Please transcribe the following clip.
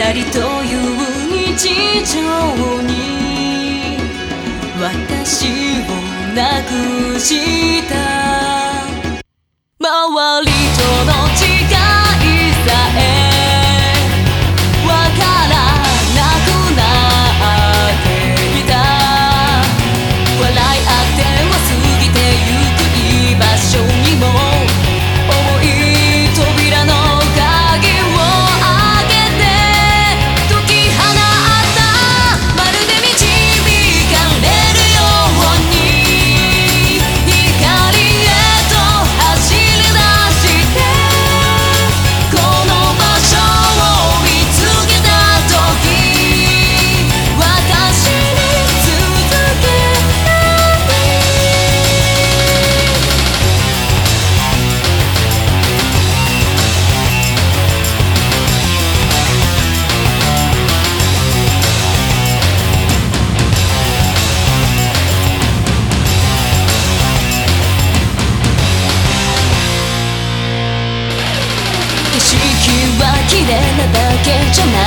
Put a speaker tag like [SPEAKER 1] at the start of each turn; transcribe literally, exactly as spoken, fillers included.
[SPEAKER 1] なりという日常に私をなくした周りとの違いさえわからなくなっていた笑いあっては過ぎてゆく居場所にも重い扉の鍵を開けて解き放ったまるで導かれるように光へと走り出してこの場所を見つけた時私に続け景色は綺麗なだけじゃな